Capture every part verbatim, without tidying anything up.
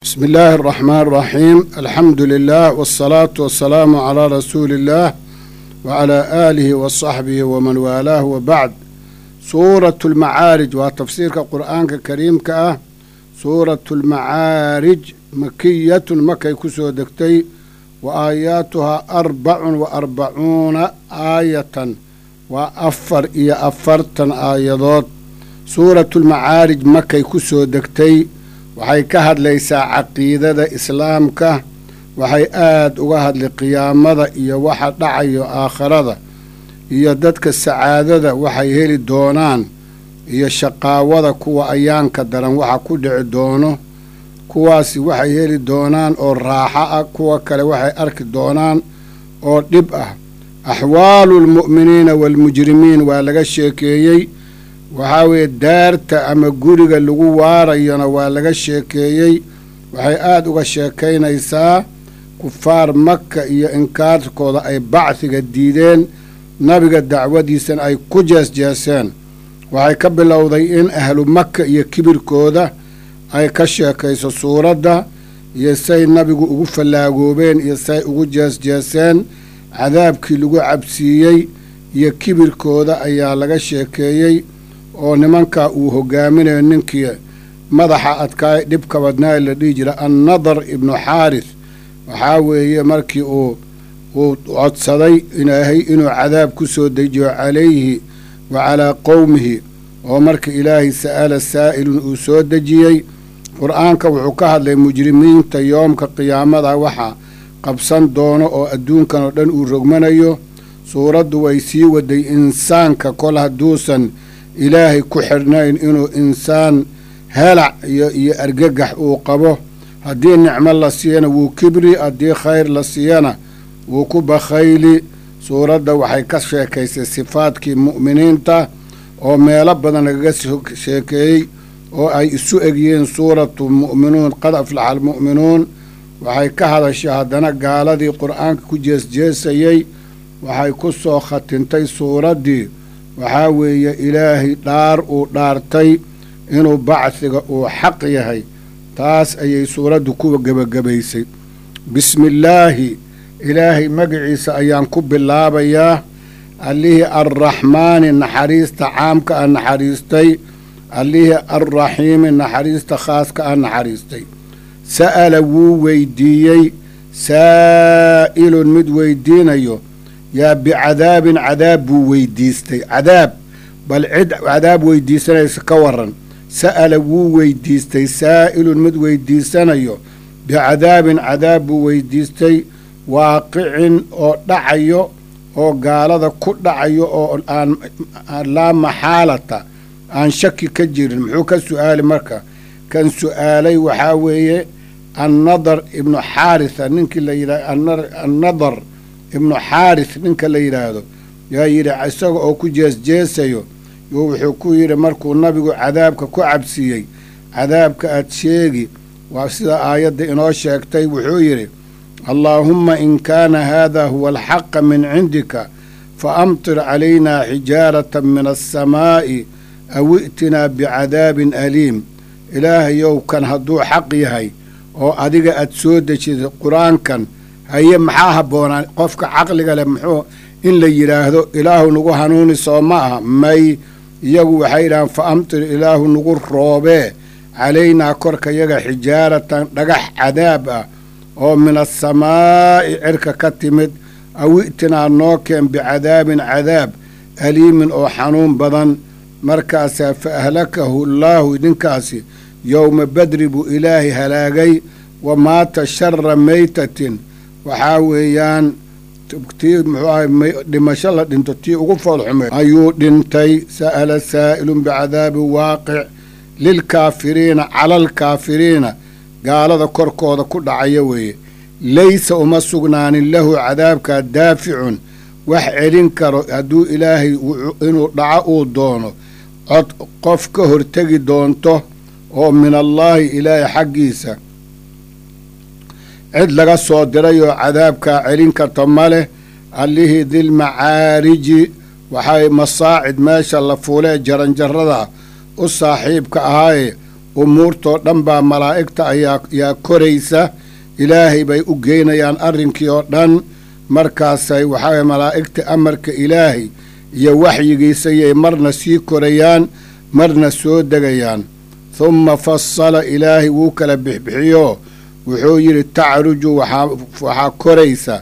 بسم الله الرحمن الرحيم. الحمد لله والصلاة والسلام على رسول الله وعلى آله وصحبه ومن والاه وبعد. سورة المعارج وتفسير القرآن الكريم كأه سورة المعارج مكية مكي كسو دكتي وآياتها أربع وأربعون آية وأفر إيا أفرتن آيات. سورة المعارج مكي كسو دكتي waxay ka hadlaysaa caqiidada islaamka, waxay aad uga hadli qiyaamada iyo waxa dhacayo aakhirada iyo dadka sacaadada waxay heli doonaan iyo shaqaawada kuwa ayaanka daran waxa ku dhici doono. kuwaasi waxay heli doonaan oo raaxo ah, kuwa kale waxay arki doonaan oo dhib ah. axwaalu lmu'miniina waalmujrimiin waa laga sheekeeyey. waxaa weeye daarta ama guriga lagu waarayona waa laga sheekeeyey. waxay aada uga sheekaynaysaa kufaar maka iyo inkaarkooda ay bacdiga diideen, nabiga dacwadiisana ay ku jeesjeeseen. waxay ka bilowday in ahlu maka iyo kibirkooda ay ka sheekayso suuradda iyo say nabigu ugu fallaagoobeen iyo say ugu jeesjeeseen, cadaabkii lagu cabsiiyey iyo kibirkooda ayaa laga sheekeeyey. oo nimankaa uu hogaaminayo ninkii madaxa adkaay dhibka badnaa la dhihi jira annadar ibnu xaaris. waxaa weeye markii uu uu codsaday ilaahay inuu cadaab ku soo dejiyo calayhi wa calaa qowmihi, oo marka ilaahay sa'ala saa'ilun uu soo dejiyey. qur-aanka wuxuu ka hadlay mujrimiinta yoomka qiyaamada waxa qabsan doono oo adduunkan oo dhan uu rogmanayo. suuraddu way sii waday insaanka kol hadduusan ilaahay ku xidhnayn inuu insaan helac iyo iyo argagax uu qabo. haddii nicmo la siiyana wuu kibri, haddii khayr la siiyana wuu ku bakhayli. suuradda waxay ka sheekaysay sifaadkii mu'miniinta oo meelo badan lagaga sheekeeyey oo ay isu egyihiin suuratu mu'minuun, qad aflaxa almu'minuun. waxay ka hadashay haddana gaaladii qur'aanka ku jeesjeesayey. waxay ku soo khatintay suuraddii waxaa weeye ilaahay dhaar uu dhaartay inuu bacdiga uu xaq yahay. taas ayay suuraddu kuwa gebagabaysay. bismillaahi, ilaahay magaciisa ayaan ku bilaabayaa. allihii arraxmaani naxariista caamka ah naxariistay, allihii arraxiimi naxariista khaaska ah naxariistay. sa'ala wuu weydiiyey saa'ilun mid weydiinayo yaa bicadaabin cadaab buu weydiistay. cadaab bal cid cadaab weydiisanaysa ka waran. sa'ala wuu weydiistay saa'ilun mid weydiisanayo bicadaabin cadaab buu weydiistay waaqicin oo dhacayo oo gaalada ku dhacayo oo aan laa maxaalata aan shaki ka jirin. muxuu ka su'aali marka? kan su'aalay waxaa weeye annadar ibnu xaarisa ninkii la yidhaha annadar ibnu xaaris ninka la yidhaahdo yaa yidhi isaga oo ku jeesjeesayo yo wuxuu ku yidhi markuu nabigu cadaabka ku cabsiiyey, cadaabka aad sheegi waa sida aayadda inoo sheegtay. wuxuu yidhi allaahumma in kaana haada huwa alxaqa min cindika fa amtir calaynaa xijaaratan min alsamaa'i aw i'tinaa bicadaabin aliim. ilaahayow kan hadduu xaq yahay oo adiga aad soo dejisay qur-aankan, haye maxaa habboonaa qofka caqliga leh muxuu in la yidhaahdo ilaahu nagu hanuuni soo ma aha? may iyagu waxay yidhahaan fa amtir ilaahu nagu roobee calaynaa korka yaga xijaaratan dhagax cadaab ah oo min asamaa'i cirka ka timid, aw i'tinaa noo keen bicadaabin cadaab aliimin oo xanuun badan. markaasaa fa ahlakahu allaahu idinkaasi yowma badri buu ilaahay halaagay. wa maata shara maytatin, waxaa weeyaan tii muxuu ahay dhimasho la dhinto tii ugu foolxume ayuu dhintay. sa'ala saa'ilun bicadaabin waaqic lilkaafiriina cala alkaafiriina, gaalada korkooda ku dhacaya weeye. laysa uma sugnaanin lahu cadaabkaa daaficun wax celin karo hadduu ilaahay inuu dhaco uu doono. cod qof ka hortegi doonto oo min allaahi ilaahay xaggiisa cid laga soo diray oo cadaabkaa celin karta ma leh. allihii dilmacaariji waxay masaacid meesha la fuulee jaranjarrada u saaxiibka ahaaye umuurtoo dhan baa malaa'igta ayaa yaa koraysa ilaahay bay u geynayaan arrinkii oo dhan markaasay waxaa malaa'igta amarka ilaahay iyo waxyigiisa yay marna sii korayaan marna soo degayaan humma fasala ilaahay wuu kala bixbixiyo wuxuu yidhi tacruju waxaa koraysa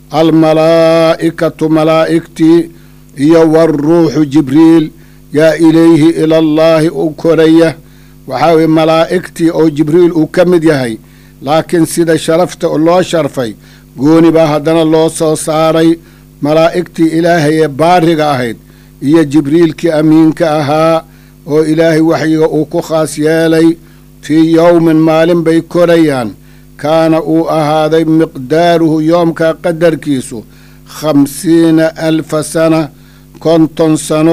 almalaa'ikatu malaa'igtii iyo waaruuxu jibriil yaa ilayhi ilallaahi u koraya waxaa weye malaa'igtii oo jibriil uu ka mid yahay laakiin sida sharafta loo sharfay gooni baa haddana loo soo saaray malaa'igtii ilaahay ee baariga ahayd iyo jibriilkii amiinka ahaa oo ilaahay waxyiga uu ku khaas yeelay fii yowmin maalin bay korayaan kaana uu ahaaday miqdaaruhu yoomkaa qadarkiisu khamsiina alfa sana konton sano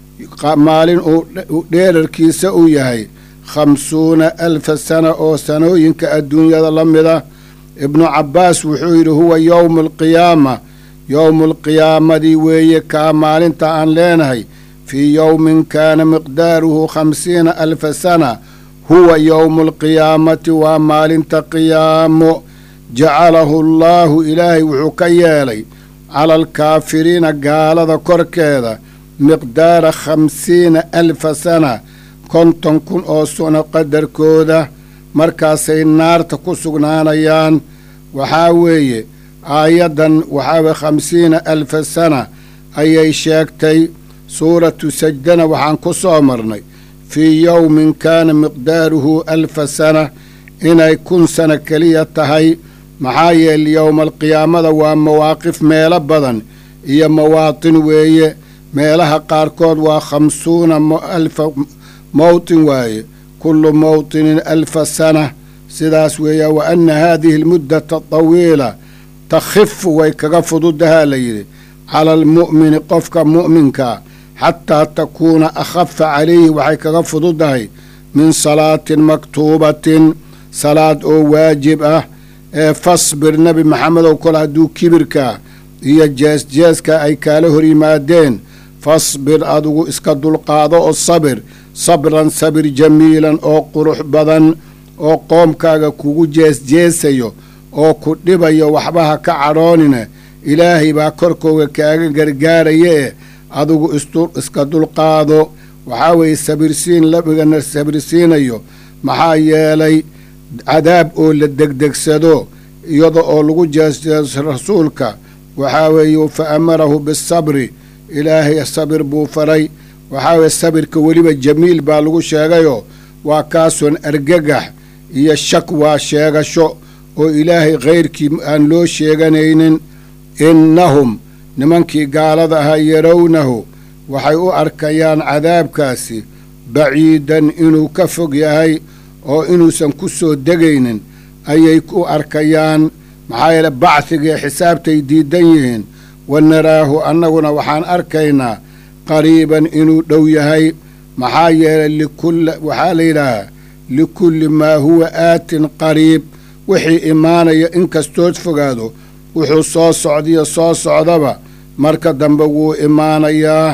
maalin uu dheerarkiisa uu yahay khamsuuna alfa sana oo sanooyinka adduunyada la mida ibnu cabbaas wuxuu yidhi huwa yowmu alqiyaama yowmu alqiyaamadii weeye kaa maalinta aan leenahay fii yowmin kaana miqdaaruhu khamsiina alfa sana huwa yowmu alqiyaamati waa maalinta qiyaamo jacalahu allaahu ilaahay wuxuu ka yeelay cala alkaafiriina gaalada korkeeda miqdaara khamsiina alfa sana konton kun oo sano qadarkooda markaasay naarta ku sugnaanayaan waxaa weeye aayaddan waxaa weye khamsiina alfa sana ayay sheegtay suuratu sajdana waxaan ku soo marnay fii yowmin kaana miqdaaruhu alfa sana inay kun sano keliya tahay maxaa yeele yowma alqiyaamada waa mawaaqif meelo badan iyo mawaatin weeye meelaha qaarkood waa khamsuuna alfa mawtin waaye kullu mawtinin alfa sana sidaas weeya wa anna haadihi almuddata tawiila takhifu way kaga fududahaa la yidhi cala almu'mini qofka mu'minkaa xataa takuuna akhafa calayhi waxay kaga fududahay min salaatin maktuubatin salaad oo waajib ah ee fasbir nebi maxamedow kol hadduu kibirkaa iyo jeesjeeskaa ay kaala hor yimaadeen fasbir adigu iska dulqaado oo sabir sabran sabir jamiilan oo qurux badan oo qoomkaaga kugu jeesjeesayo oo ku dhibayo waxbaha ka cadhoonine ilaahay baa korkooga kaaga gargaaraya e adigu iska dulqaado waxaa weeye sabirsiin labigana sabirsiinayo maxaa yeelay cadaab oo la degdegsado iyada oo lagu jeesjeeso rasuulka waxaa weeye fa amarahu bisabri ilaahay sabir buu faray waxaa weye sabirka weliba jamiil baa lagu sheegayoo waa kaasoon argagax iyo shak waa sheegasho oo ilaahay khayrkii aan loo sheeganaynin innahum nimankii gaalada ahaa yarawnahu waxay u arkayaan cadaabkaasi baciidan inuu ka fog yahay oo inuusan ku soo degaynin ayay u arkayaan maxaa yeele bacdigii xisaabtay diidan yihiin wa naraahu annaguna waxaan arkaynaa qariiban inuu dhow yahay maxaa yeelay likulla waxaa la yidhaahaa likulli maa huwa aatin qariib wixii imaanaya inkastood fogaado wuxuu soo socdiyo soo socdaba marka dambe wuu imaanayaa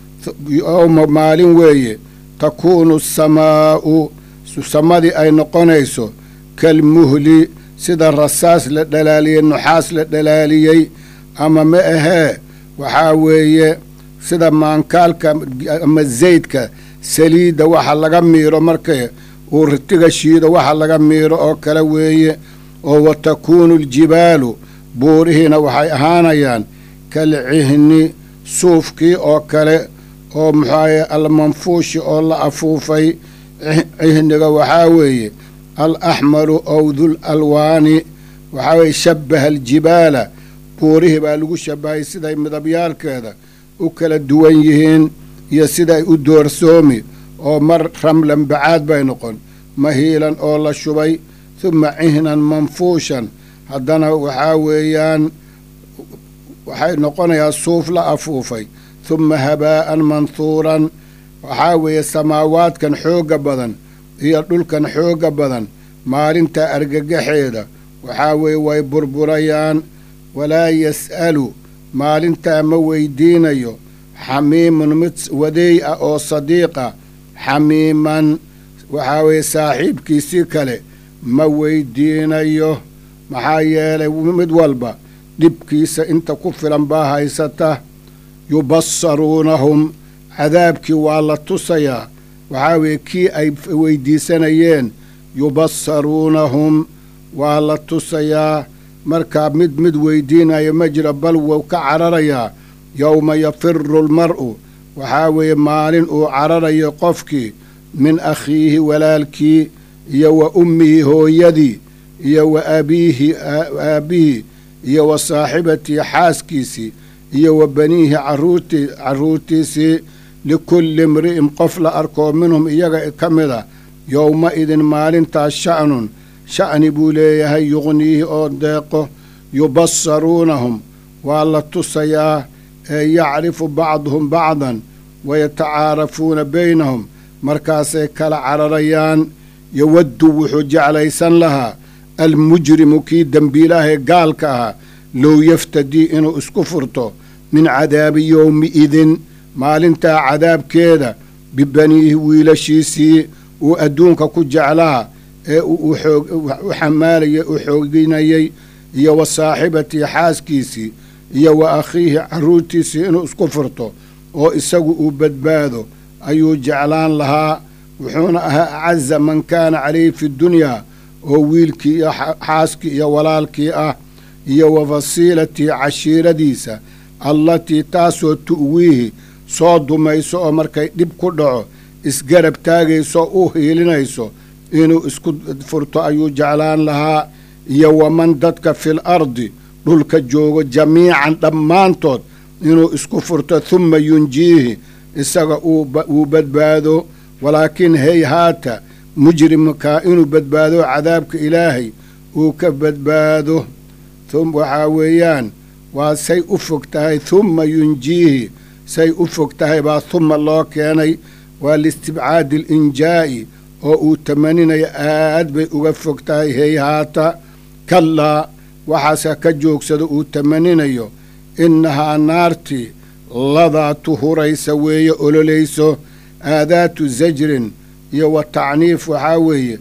yowma maalin weeye takuunu asamaa'u samadii ay noqonayso kalmuhli sida rasaas la dhalaaliyey nuxaas la dhalaaliyey ama ma ahee waxaa weeye sida maankaalka ama zaydka saliidda waxa laga miiro marka uu ritiga shiido waxa laga miiro oo kale weeye oo wa takuunu aljibaalu buurihiina waxay ahaanayaan kalcihni suufkii oo kale oo muxuaye almanfuushi oo la afuufay cihniga waxaa weeye al axmaru awdul alwaani waxaa weeye shabbaha aljibaala buurihii baa lagu shabbahay siday midabyaalkeeda u kala duwan yihiin iyo siday u doorsoomi oo mar ramlan bacaad bay noqon mahiilan oo la shubay huma cihnan manfuushan haddana waxaa weeyaan waxay noqonayaa suuf la afuufay huma habaa'an manhuuran waxaa weeye samaawaadkan xoogga badan iyo dhulkan xoogga badan maalinta argagaxeeda waxaa weeye way burburayaan walaa yas'alu maalintaa ma weydiinayo xamiimun mid wadeey ah oo sadiiqa xamiiman waxaa weeye saaxiibkiisii kale ma weydiinayo maxaa yeelay mid walba dhibkiisa inta ku filan baa haysata yubassaruunahum cadaabkii waa la tusayaa waxaa weeye kii ay weydiisanayeen yubassaruunahum waa la tusayaa markaa mid mid weydiinayo ma jiro bal wuu ka cararayaa yowma yafiru almar'u waxaa weeye maalin uu cararayo qofkii min akhiihi walaalkii iyo wa ummihi hooyadii iyo wa abiihi aabbihii iyo wa saaxibatii xaaskiisii iyo wa baniihi caruurtii carruurtiisii likulli imri'in qof la arkoo minhum iyaga ka mid a yowma-idin maalintaas sha'nun sha'ni buu leeyahay yuqniihi oo deeqo yubassaruunahum waa la tusayaa ee yacrifu bacduhum bacdan wayatacaarafuuna baynahum markaasay kala cararayaan yowaddu wuxuu jeclaysan lahaa almujrimu kii dembiilaahee gaalka ahaa low yaftadii inuu isku furto min cadaabi yowmi-idin maalintaa cadaabkeeda bibaniihi wiilashiisii uu adduunka ku jeclaa ee u xamaalayay u xooginayay iyo wa saaxibatii xaaskiisii iyo wa akhiihi carruurtiisii inuu isku furto oo isagu uu badbaado ayuu jeclaan lahaa wuxuuna ahaa acaza man kaana calayhi fi dunyaa oo wiilkii iyo xaaskii iyo walaalkii ah iyo wa fasiilatii cashiiradiisa allatii taasoo tu'wiihi soo dumayso oo markay dhib ku dhaco isgarab taagayso u hiilinayso inuu isku furto ayuu jeclaan lahaa iyo waman dadka fil ardi dhulka joogo jamiican dhammaantood inuu isku furto humma yunjiihi isaga uu badbaado walaakiin hayhaata mujrimkaa inuu badbaado cadaabka ilaahay uu ka badbaado waxaa weeyaan waa say u fog tahay humma yunjiihi say u fog tahay baa humma loo keenay waa liistibcaadi alinjaa'i oo uu tamaninayo aad bay uga fog tahay hayhaata kallaa waxaase ka joogsado uu tamaninayo innahaa naartii ladaatu huraysa weeye ololayso aadaatu zajrin iyo wa tacniif waxaa weeye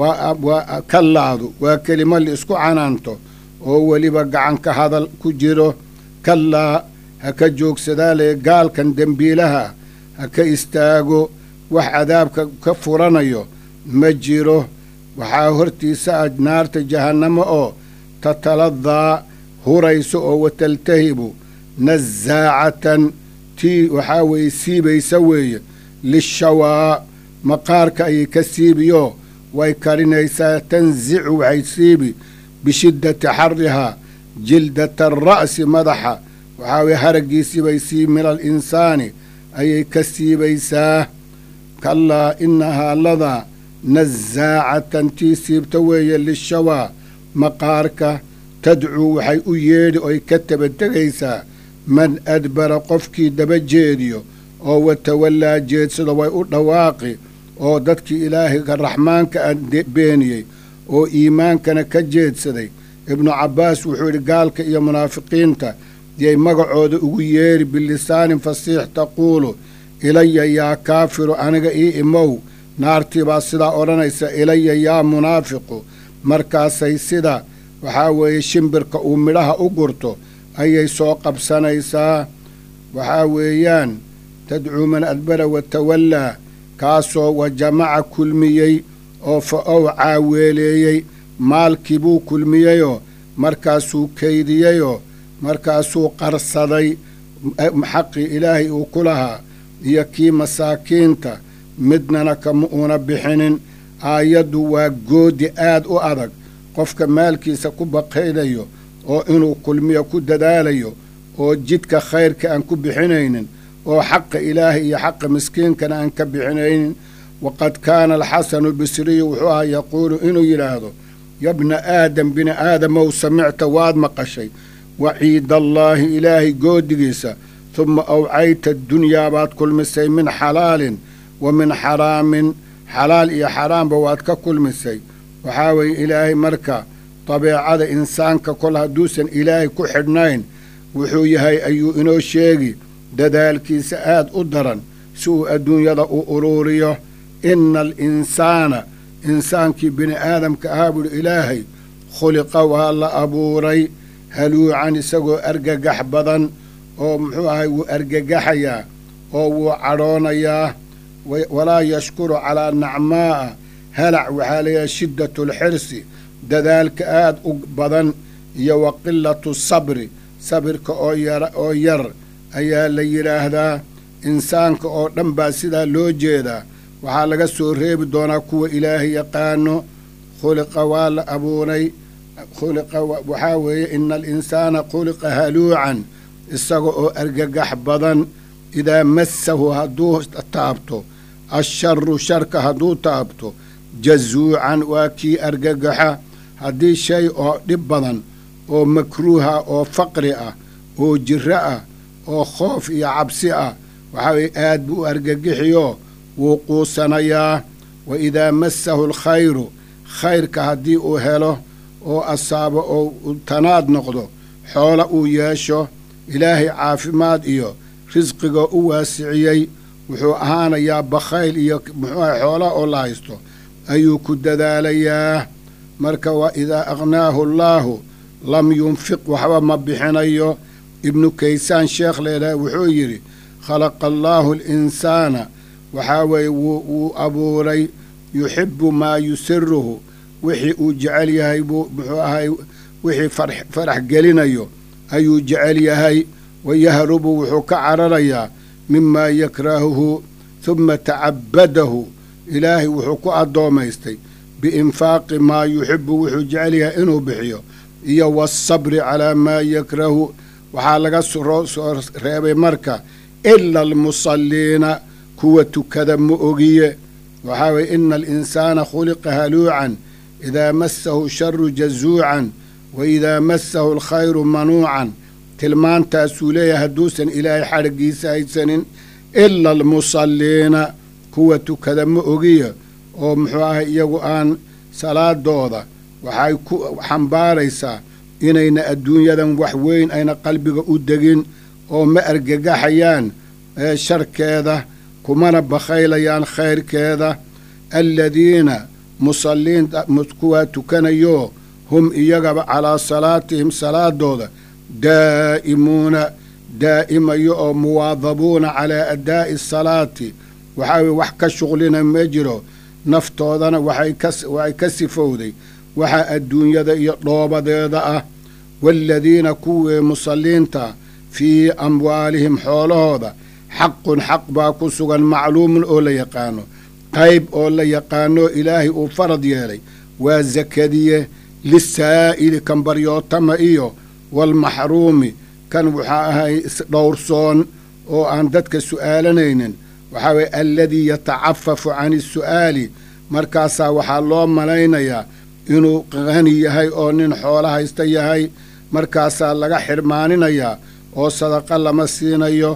waa kallaadu waa kelimo la isku canaanto oo weliba gacanka hadal ku jiro kallaa ha ka joogsadaa lee gaalkan dembiilaha ha ka istaago wax cadaabka ka furanayo ma jiro waxaa hortiisa ah naarta jahannamo oo tataladaa hurayso oo wataltahibu nasaacatan tii waxaa weeye siibaysa weeye lishawaa maqaarka ayay ka siibiyoo way karinaysaa tansicu waxay siibi bishiddati xarihaa jildata ara'si madaxa waxaa weye haraggiisii bay siibi min alinsaani ayay ka siibaysaa kallaa inahaa ladaa nasaacatan tii siibta weeye lishawaa maqaarka tadcuu waxay u yeedhi oy ka tabategaysaa man adbara qofkii daba jeediyo oo watawallaa jeedsado way u dhawaaqi oo dadkii ilaahiga raxmaanka a beeniyey oo iimaankana ka jeedsaday ibnu cabbaas wuxuu yidhi gaalka iyo munaafiqiinta yay magacooda ugu yeedhi bilisaanin fasiix taquulu ilaya yaa kaafiru aniga ii imow naartii baa sidaa odhanaysa ilaya yaa munaafiqu markaasay sida waxaa weeye shimbirka uu midhaha u gurto ayay soo qabsanaysaa waxaa weeyaan tadcuu man adbara watawallaa kaasoo wa jamaca kulmiyey oo fa owcaa weeleeyey maalkii buu kulmiyeyoo markaasuu kaydiyeyoo markaasuu qarsaday xaqii ilaahay uu ku lahaa iyo kii masaakiinta midnana kama uuna bixinin aayaddu waa goodi aad u adag qofka maalkiisa ku baqaynayo oo inuu kulmiyo ku dadaalayo oo jidka khayrka aan ku bixinaynin oo xaqa ilaahay iyo xaqa miskiinkana aan ka bixinaynin waqad kaana alxasanu albisriyu wuxuu ahaa yaquulu inuu yidhaahdo yabna aadam bini aadamow samicta waad maqashay waciidallaahi ilaahay goodigiisa humma awcayta addunyaa baad kulmisay min xalaalin wa min xaraamin xalaal iyo xaraamba waad ka kulmisay waxaa weeye ilaahay marka dabeecada insaanka kol hadduusan ilaahay ku xidhnayn wuxuu yahay ayuu inoo sheegi dadaalkiisa aad u daran si uu adduunyada u uruuriyo ina alinsaana insaankii bini aadamka ahaa buuhi ilaahay khuliqa waa la abuuray haluucan isagoo argagax badan oo muxuu ahay wuu argagaxayaa oo wuu cadhoonayaa walaa yashkuru calaa nacmaa'a halac waxaa layahay shiddatu lxirsi dadaalka aad u badan iyo wa qilatu sabri sabirka oo yar oo yar ayaa la yidhaahdaa insaanka oo dhan baa sidaa loo jeedaa waxaa laga soo reebi doonaa kuwa ilaahay yaqaano khuliqa waa la abuuray khuliqa waxaa weeye ina alinsaana khuliqa haluucan isaga oo argagax badan idaa massahu hadduu taabto asharu sharka hadduu taabto jazuucan waa kii argagaxa haddii shay oo dhib badan oo makruuha oo faqri ah oo jiro ah oo khoof iyo cabsi ah waxaa weye aad buu u argagixiyo wuu quusanayaa wa idaa massahu alkhayru khayrka haddii uu helo oo asaabo oo tanaad noqdo xoola uu yeesho ilaahay caafimaad iyo risqiga u waasiciyey wuxuu ahaanayaa bakhayl iyo muxuuha xoolaha oo la haysto ayuu ku dadaalayaa marka wa idaa akhnaahu allaahu lam yunfiq waxba ma bixinayo ibnu kaysaan sheekh leedahay wuxuu yidhi khalaqa allaahu alinsaana waxaa weeye wuu abuuray yuxibbu maa yusiruhu wixii uu jecel yahay buu muxuu ahay wixii farax gelinayo ayuu jecel yahay wayahrubu wuxuu ka cararayaa mimaa yakrahuhu huma tacabadahu ilaahay wuxuu ku addoomaystay biinfaaqi maa yuxibbu wuxuu jecel yahay inuu bixiyo iyo waasabri calaa maa yakrahu waxaa laga soo reebay marka ila almusalliina kuwa tukada ma ogiye waxaa weye ina alinsaana khuliqa haluucan idaa massahu sharu jazuucan wa idaa massahu alkhayru manuucan tilmaantaasuu leeyahay hadduusan ilaahay xadhiggiisa haysanin ila almusalliina kuwa tukada ma ogiya oo muxuu ahay iyagu aan salaadooda waxay ku xambaaraysaa inayna adduunyadan wax weyn ayna qalbiga u degin oo ma argagaxayaan sharkeeda kumana bakhaylayaan khayrkeeda aladiina musalliinta kuwaa tukanayo hum iyagaba calaa salaatihim salaadooda daa'imuuna daa'imayo oo muwaadabuuna calaa addaa'i asalaati waxaa weye wax ka shuqlina ma jiro naftoodana waxay ka sifowday waxaa adduunyada iyo dhoobadeeda ah waaladiina kuwii musalliinta fii amwaalihim xoolahooda xaqun xaq baa ku sugan macluumun oo la yaqaano qayb oo la yaqaano ilaahay uu farad yeelay waa sakadiye lisaa'ili kan baryootama iyo waalmaxruumi kan waxaa ahay isdhowrsoon oo aan dadka su'aalanaynin waxaa weye aladii yatacafafu can isu'aali markaasaa waxaa loo malaynayaa inuu qani yahay oo nin xoolo haysta yahay markaasaa laga xirmaaninayaa oo sadaqa lama siinayo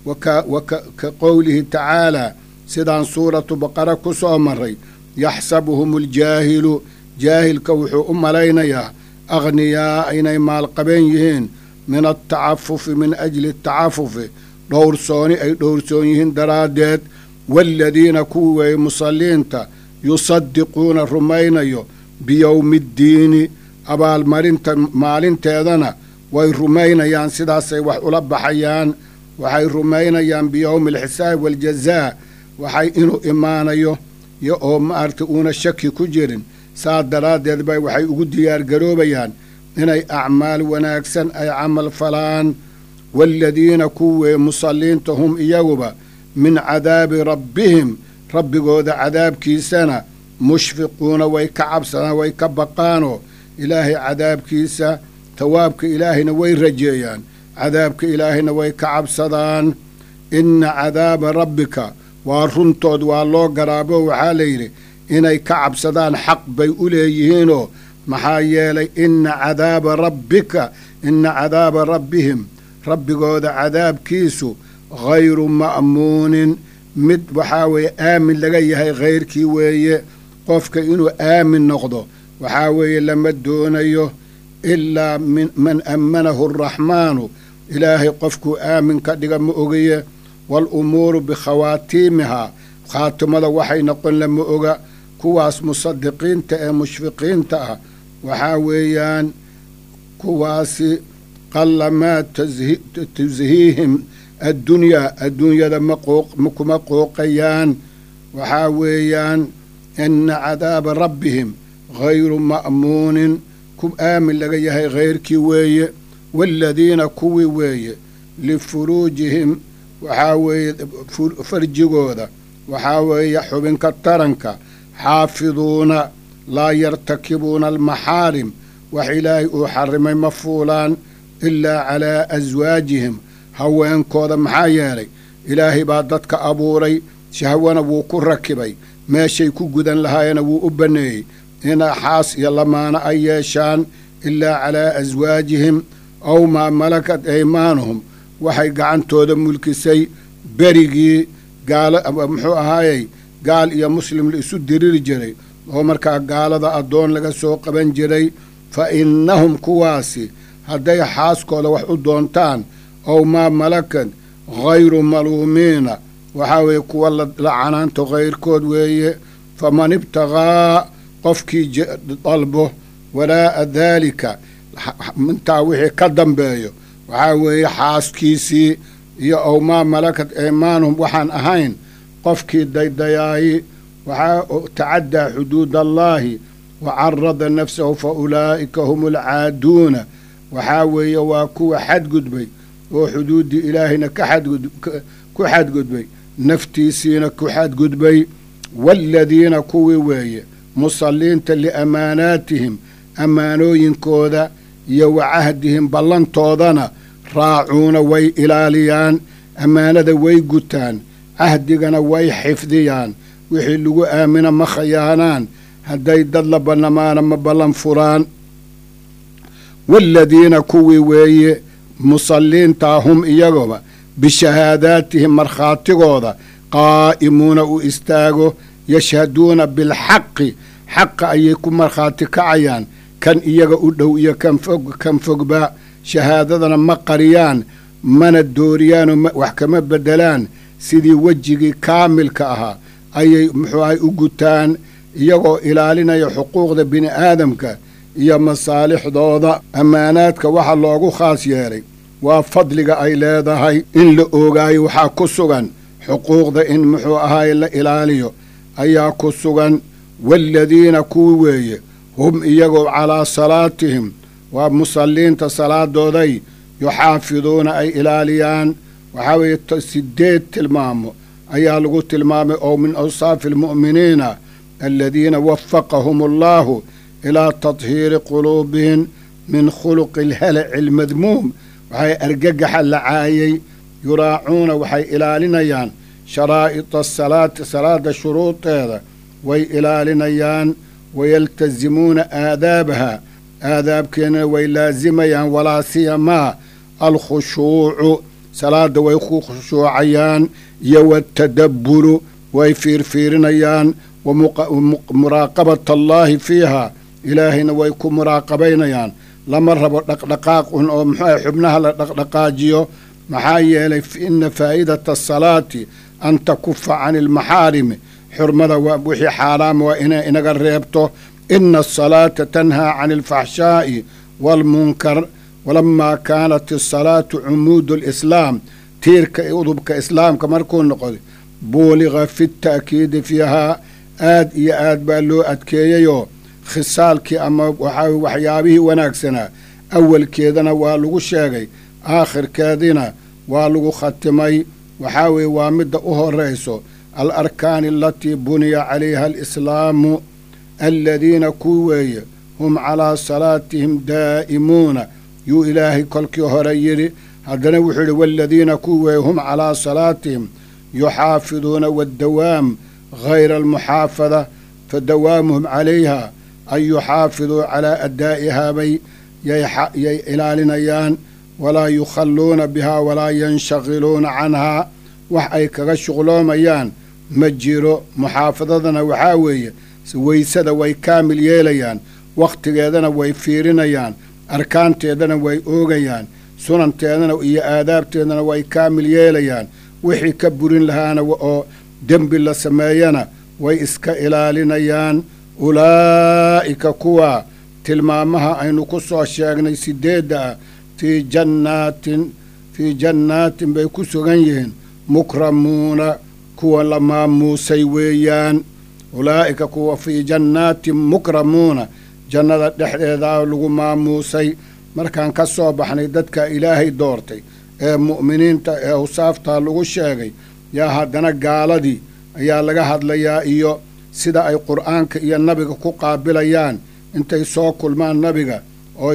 wa ka qowlihi tacaalaa sidaan suuratu baqara ku soo maray yaxsabuhum aljaahilu jaahilka wuxuu u malaynayaa akhniyaa inay maalqabeen yihiin min altacafufi min ajli atacafufi dhowrsooni ay dhowrsoon yihiin daraaddeed waaladiina kuwii weeye musalliinta yusadiquuna rumaynayo biyowmi ddiini abaalmarinta maalinteedana way rumaynayaan sidaasay wax ula baxayaan waxay rumaynayaan biyowmi alxisaabi waaljazaa waxay inuu imaanayo iyo oo maaragtay uuna shaki ku jirin saa daraaddeed bay waxay ugu diyaargaroobayaan inay acmaal wanaagsan ay camal falaan waaladiina kuwii musalliinta hum iyaguba min cadaabi rabbihim rabbigooda cadaabkiisana mushfiquuna way ka cabsadaan way ka baqaanoo ilaahay cadaabkiisa tawaabka ilaahayna way rajeeyaan cadaabka ilaahayna way ka cabsadaan inna cadaaba rabbika waa runtood waa loo garaabo waxaa layidhi inay ka cabsadaan xaq bay u leeyihiinoo maxaa yeelay inna cadaaba rabbika inna cadaaba rabbihim rabbigooda cadaabkiisu hayru ma'muunin mid waxaa weeye aamin laga yahay khayrkii weeye qofka inuu aamin noqdo waxaa weeye lama doonayo ilaa man ammanahu araxmaanu ilaahay qofkuu aamin ka dhiga ma ogaye waalumuuru bikhawaatiimihaa khaatimada waxay noqon lama oga kuwaas musadiqiinta ee mushfiqiinta ah waxaa weeyaan kuwaasi qalla maa tuzhiihim addunyaa adduunyada makuma qooqayaan waxaa weeyaan ina cadaaba rabbihim hayru ma'muunin ku aamin laga yahay hayrkii weeye waaladiina kuwii weeye lifuruujihim waxaa weeye farjigooda waxaa weeye xubinka taranka xaafiduuna laa yartakibuuna almaxaarim wax ilaahay uu xarimay ma fuulaan ilaa calaa aswaajihim haweenkooda maxaa yeelay ilaahay baa dadka abuuray shahwana wuu ku rakibay meeshay ku gudan lahaayena wuu u banneeyey ina xaas iyo lamaano ay yeeshaan ilaa calaa aswaajihim aw maa malakat aymaanuhum waxay gacantooda mulkisay berigii gaalo muxuu ahaayey gaal iyo muslim la isu diriri jiray oo markaa gaalada addoon laga soo qaban jiray fa innahum kuwaasi hadday xaaskooda wax u doontaan ow maa malakan hayru maluumiina waxaa weeye kuwa lacanaanto hayrkood weeye faman ibtaqaa qofkii dalbo waraa'a daalika intaa wixii ka dambeeyo waxaa weeye xaaskiisii iyo ow maa malakat aymaanuhum waxaan ahayn qofkii daydayaayi waxaa tacaddaa xuduud allaahi wa carada nafsahu fa ulaa'ika hum alcaaduuna waxaa weeye waa kuwa xadgudbay oo xuduuddii ilaahayna ku xadgudbay naftiisiina ku xadgudbay waaladiina kuwii weeye musalliinta liamaanaatihim ammaanooyinkooda iyo wa cahdihim ballantoodana raacuuna way ilaaliyaan ammaanada way gutaan cahdigana way xifdiyaan wixii lagu aamina ma khayaanaan hadday dad la bannamaana ma ballan furaan waaladiina kuwii weeye musalliintaa hum iyagoba bishahaadaatihim markhaatigooda qaa'imuuna u istaago yashhaduuna bilxaqi xaqa ayay ku markhaati kacayaan kan iyaga u dhow iyo kan fogba shahaadadana ma qariyaan mana dooriyaanoo wax kama beddelaan sidii wejigii kaamilka ahaa ayay muxuu ahay u gutaan iyagoo ilaalinaya xuquuqda bini aadamka iyo masaalixdooda ammaanaadka waxa loogu khaas yeelay waa fadliga ay leedahay in la oogaayo waxaa ku sugan xuquuqda in muxuu ahaay la ilaaliyo ayaa ku sugan waaladiina kuwi weeye hum iyagoo calaa salaatihim waa musalliinta salaadooday yuxaafiduuna ay ilaaliyaan waxaa weeye sideed tilmaamo ayaa lagu tilmaamay oo min awsaafi almu'miniina aladiina wafaqahum allaahu ilaa tadhiiri quluubihim min khuluqi alhalaci almadmuum waxay argagaxa la caayay yuraacuuna waxay ilaalinayaan sharaa'ita asalaati salaada shuruudeeda way ilaalinayaan wayaltazimuuna aadaabaha aadaabkeena way laasimayaan walaa siyamaa alkhushuucu salaada way ku khushuucayaan iyo watadabburu way fiirfiirinayaan wa muraaqabata allaahi fiiha ilaahayna way ku muraaqabaynayaan lama rabo dhaqdhaqaaq un oo muxuu xubnaha la dhaqdhaqaajiyo maxaa yeelay ina faa'idata asalaati an takufa cani almaxaarimi xurmada wixii xaaraama waa inay inaga reebto ina asalaata tanhaa cani alfaxshaa'i waalmunkar walamaa kaanat asalaatu cumuudu alislaam tiirka udubka islaamka markuu noqday buuliqa fi ta'kiidi fiihaa aad iyo aad baa loo adkeeyeyoo khisaalkii ama waxaa waxyaabihii wanaagsanaa awalkeedana waa lagu sheegay aakhirkeediina waa lagu khatimay waxaa weeye waa midda u horayso alarkaani alatii buniya calayha alislaamu aladiina kuwi weeye hum calaa salaatihim daa'imuuna yuu ilaahay kolkii hore yidhi haddana wuxuu yidhi waaladiina kuwi weeye hum calaa salaatihim yuxaafiduuna waaddawaam hayra almuxaafada fadawaamuhum calayha an yuxaafiduu calaa addaa'ihaa bay yay ilaalinayaan walaa yukhalluuna bihaa walaa yanshaqiluuna canhaa wax ay kaga shuqloomayaan ma jiro muxaafadadana waxaa weeye weysada way kaamil yeelayaan wakhtigeedana way fiirinayaan arkaanteedana way oogayaan sunanteedana iyo aadaabteedana way kaamil yeelayaan wixii ka burin lahaana oo dembi la sameeyana way iska ilaalinayaan. ulaa'ika kuwa tilmaamaha aynu ku soo sheegnay sideedda ah fii jannaatin fii jannaatin bay ku sugan yihiin mukramuuna kuwa la maamuusay weeyaan. ulaa'ika kuwa fii jannaatin mukramuuna jannada dhexdeedaa lagu maamuusay. markaan ka soo baxnay dadka ilaahay doortay ee mu'miniinta ee awsaaftaa lagu sheegay yaa haddana gaaladii ayaa laga hadlayaa iyo sida ay qur'aanka iyo nabiga ku qaabilayaan intay soo kulmaan nabiga oo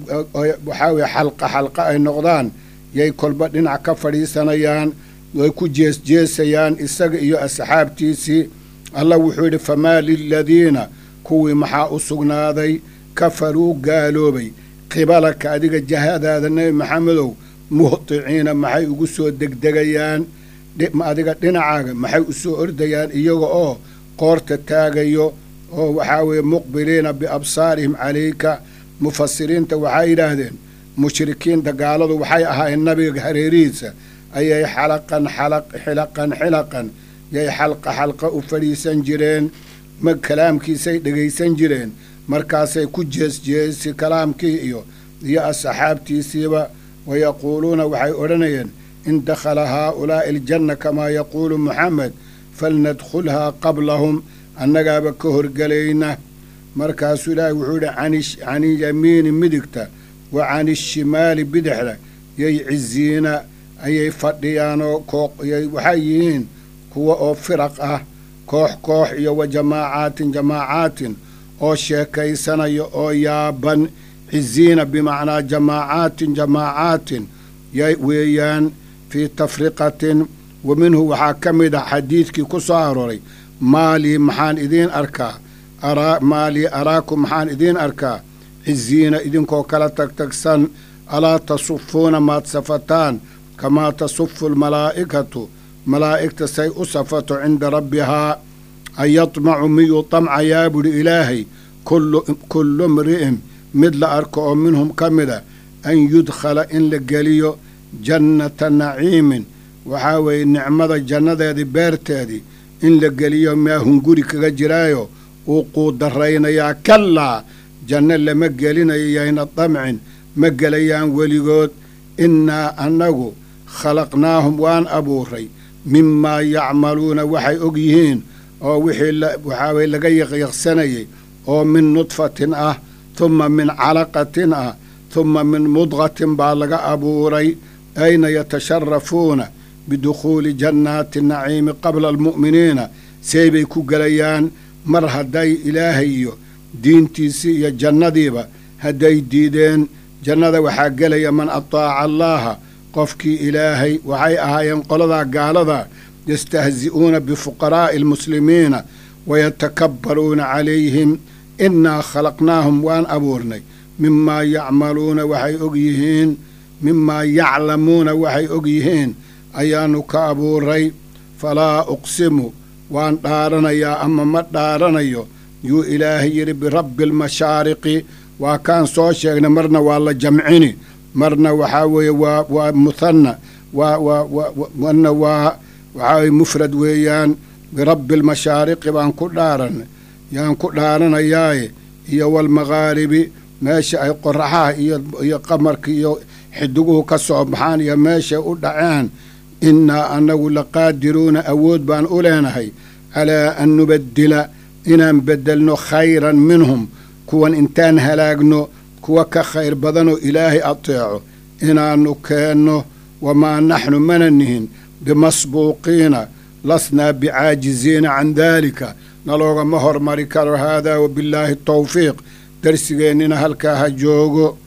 waxaa weye xalqa xalqa ay noqdaan yay kolba dhinac ka fadhiisanayaan way ku jeesjeesayaan isaga iyo asxaabtiisii. allah wuxuu yidhi famaa liladiina kuwii maxaa u sugnaaday kafaruu gaaloobay qibalaka adiga jahadaada nebi maxamedow muhticiina maxay ugu soo degdegayaan adiga dhinacaaga maxay u soo ordayaan iyaga oo qoorta taagayo oo waxaa weeye muqbiliina biabsaarihim calayka. mufasiriinta waxay yidhaahdeen mushrikiinta gaaladu waxay ahaayeen nabiga hareerihiisa ayay xalaqan xalaq xilaqan xilaqan yay xalqa xalqa u fadhiisan jireen ma kalaamkiisay dhegaysan jireen markaasay ku jeesjeesi kalaamkii iyo iyo asxaabtiisiiba. wayaquuluuna waxay odhanayeen in dakhala haaulaa'i aljanna kamaa yaquulu muxamed falnadkhulhaa qablahum annagaaba ka horgelayna. markaasuu ilaahay wuxuu yidhi cani yamiini midigta wa cani shimaali bidixda yay ciziina ayay fadhiyaanoo kooyay waxay yihiin kuwa oo firaq ah koox koox iyo wa jamaacaatin jamaacaatin oo sheekaysanaya oo yaaban. ciziina bimacnaa jamaacaatin jamaacaatin yay weeyaan fii tafriqatin. wa minhu waxaa ka mid ah xadiidkii ku soo arooray maalii maxaan idiin arkaa maalii araakum maxaan idiin arkaa ciziina idinkoo kala tagtagsan. alaa tasufuuna maad safataan kamaa tasufu almalaa'ikatu malaa'igta say u safato cinda rabbihaa. an yatmacu miyuu tamcayaa buhi ilaahay kullu mri'in mid la arko oo minhum ka mida an yudkhala in la geliyo jannata naciimin waxaa weeye nicmada jannadeedii beerteedii in la geliyo maahun guri kaga jiraayo uu quudaraynayaa kallaa janno lama gelinayo yayna damcin ma gelayaan weligood. innaa annagu khalaqnaahum waan abuuray mimaa yacmaluuna waxay og yihiin oo wixii waxaa weye laga yaqyaqsanayay oo min nudfatin ah humma min calaqatin ah humma min mudqatin baa laga abuuray. ayna yatasharafuuna bidukhuuli jannaati naciimi qabla almu'miniina say bay ku gelayaan mar hadday ilaahay iyo diintiisii iyo jannadiiba hadday diideen. jannada waxaa gelaya man ataaca allaaha qofkii ilaahay. waxay ahaayeen qoladaa gaalada yastahzi'uuna bifuqaraa'i almuslimiina wayatakabbaruuna calayhim. innaa khalaqnaahum waan abuurnay mimaa yacmaluuna waxay og yihiin mimaa yaclamuuna waxay og yihiin ayaannu ka abuuray. falaa uqsimu waan dhaaranayaa ama ma dhaaranayo yuu ilaahay yidhi birabbi almashaariqi. waa kaan soo sheegnay marna waa la jamcini marna waxaa weeye waa waa muhanna waa waa marna waa waxaa weye mufrad weeyaan. birabbi almashaariqi baan ku dhaaranay yaan ku dhaaranayaaye iyo walmaghaaribi meesha ay qoraxaha iyo iyo qamarka iyo xidiguhu ka soo baxaan iyo meeshay u dhaceen. innaa annagu laqaadiruuna awood baan u leenahay calaa an nubaddila inaan beddelno khayran minhum kuwan intaan halaagno kuwa ka khayr badanoo ilaahay ateeco inaannu keenno. wamaa naxnu mana nihin bimasbuuqiina lasnaa bicaajiziina can daalika naloogama hormari karo. haadaa wabillaahi tawfiiq darsigeennina halkaa ha joogo.